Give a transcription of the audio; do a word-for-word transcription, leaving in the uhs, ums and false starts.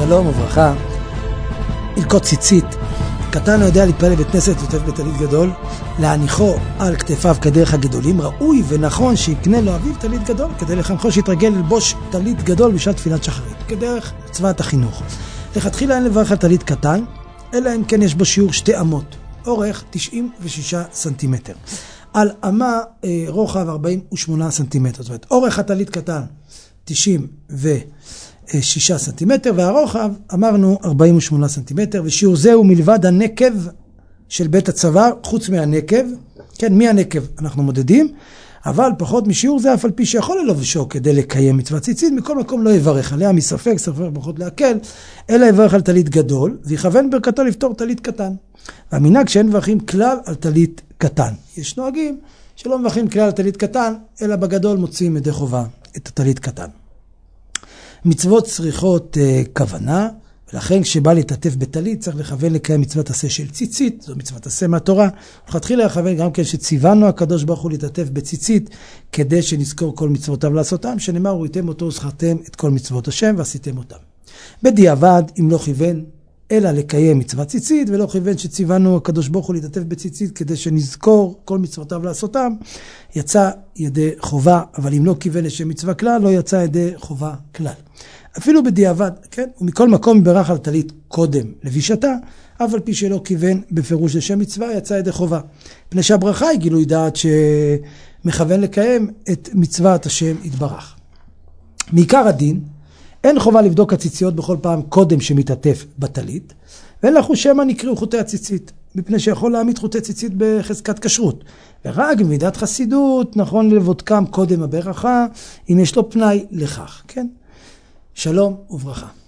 שלום וברכה. ילקוט ציצית. קטן יודע להתפלל בית כנסת עוטף בטלית גדול, להניחו על כתפיו כדרך הגדולים. ראוי ונכון שיקנה לו אביו טלית גדול, כדי לחנכו שיתרגל ללבוש טלית גדול בשעת תפילת שחרית, כדרך מצוות החינוך. לכתחילה אין לברך על טלית קטן, אלא אם כן יש בו שיעור שתי אמות, אורך תשעים ושישה סנטימטר. על אמה אה, רוחב ארבעים ושמונה סנטימטר. זאת אומרת, אורך הטלית קטן תשעים ושישה סנטימטר, והרוחב אמרנו ארבעים ושמונה סנטימטר, ושיעור זה הוא מלבד הנקב של בית הצוואר, חוץ מהנקב, כן, מהנקב אנחנו מודדים, אבל פחות משיעור זה, אף על פי שיכול ללובשו כדי לקיים מצוות ציצית, מכל מקום לא יברך עליה, מספק, ספק פחות להקל, אלא יברך על טלית גדול, ויכוון ברכתו לפתור טלית קטן. והמנהג שאין מברכים כלל על טלית קטן. יש נוהגים שלא מברכים כלל על טלית קטן, אלא בגדול מוצאים ידי חובה את הטלית קטן. מצוות צריכות uh, כוונה, ולכן כשבא להתעטף בטלית צריך לכוון לקיים מצוות עשה של ציצית, זו מצוות עשה מהתורה. ולכתחילה לכוון גם כן שציוונו הקדוש ברוך הוא להתעטף בציצית, כדי שנזכור כל מצוותיו לעשותם, שנאמר וראיתם אותו וזכרתם את כל מצוות השם ועשיתם אותם. בדיעבד, אם לא כיוון אלא לקיים מצוות ציצית, ולא כיוון שציוונו הקדוש ברוך הוא להתעטף בציצית כדי שנזכור כל מצוותיו לעשותם, יצא ידי חובה, אבל אם לא כיוון לשם מצווה כלל, לא יצא ידי חובה כלל. אפילו בדיעבד, כן? ומכל מקום ברך על טלית קודם לבישתה, אף על פי שלא כיוון בפירוש לשם מצווה, יצא ידי חובה. פני שהברכה היא גילוי דעת שמכוון לקיים את מצוות השם יתברך. מעיקר הדין, אין חובה לבדוק הציציות בכל פעם קודם שמתעטף בטלית, ואין לחוש שמא נקראו חוטי הציצית, מפני שיכול להעמיד חוטי ציצית בחזקת כשרות. ורק במידת חסידות נכון לבודקם קודם הברכה, אם יש לו פנאי לכך. כן? שלום וברכה.